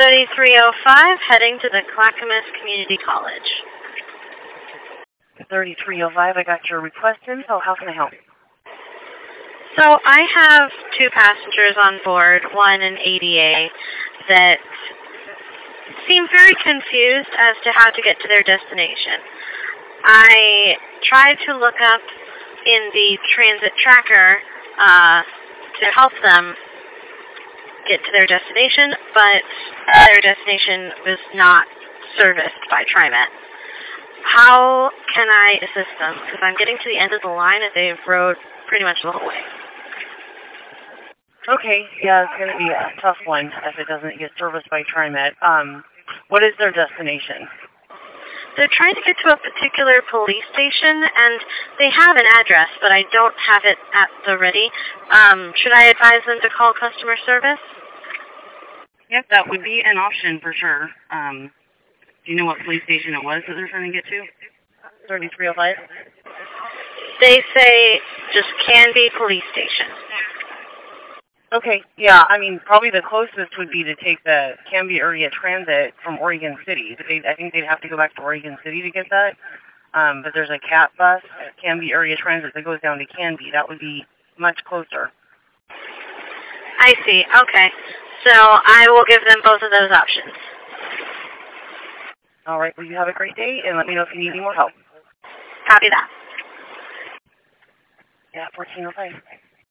3305, heading to the Clackamas Community College. 3305, I got your request in, so how can I help? So I have two passengers on board, one an ADA, that seem very confused as to how to get to their destination. I tried to look up in the transit tracker to help them get to their destination, but their destination was not serviced by TriMet. How can I assist them? Because I'm getting to the end of the line and they've rode pretty much the whole way. Okay, yeah, it's going to be a tough one if it doesn't get serviced by TriMet. What is their destination? They're trying to get to a particular police station, and they have an address, but I don't have it at the ready. Should I advise them to call customer service? Yep, that would be an option for sure. Do you know what police station it was that they're trying to get to? 3305? They say just Canby Police Station. Okay, yeah, I mean, probably the closest would be to take the Canby Area Transit from Oregon City. I think they'd have to go back to Oregon City to get that. But there's a CAT bus, Canby Area Transit, that goes down to Canby. That would be much closer. I see. Okay. So I will give them both of those options. All right, well, you have a great day, and let me know if you need any more help. Copy that. Yeah, 1405.